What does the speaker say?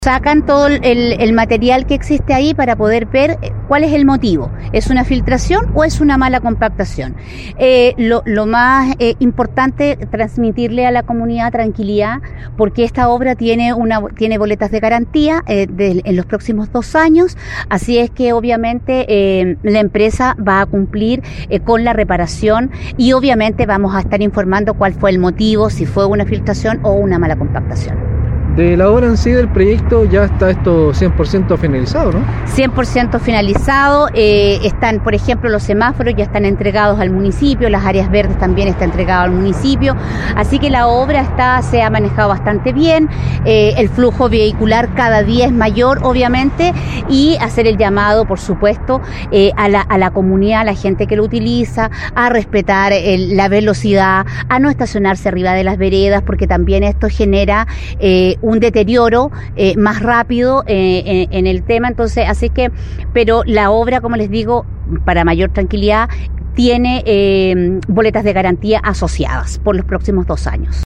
Sacan todo el material que existe ahí para poder ver cuál es el motivo. ¿Es una filtración o es una mala compactación? Lo más importante, transmitirle a la comunidad tranquilidad, porque esta obra tiene boletas de garantía en los próximos 2 años, así es que obviamente la empresa va a cumplir con la reparación y obviamente vamos a estar informando cuál fue el motivo, si fue una filtración o una mala compactación. De la obra en sí del proyecto ya está esto 100% finalizado, ¿no? 100% finalizado, están, por ejemplo, los semáforos ya están entregados al municipio, las áreas verdes también está entregado al municipio, así que la obra se ha manejado bastante bien, el flujo vehicular cada día es mayor, obviamente, y hacer el llamado, por supuesto, a la comunidad, a la gente que lo utiliza, a respetar la velocidad, a no estacionarse arriba de las veredas, porque también esto genera un deterioro más rápido en el tema, entonces, así que, pero la obra, como les digo, para mayor tranquilidad, tiene boletas de garantía asociadas por los próximos 2 años.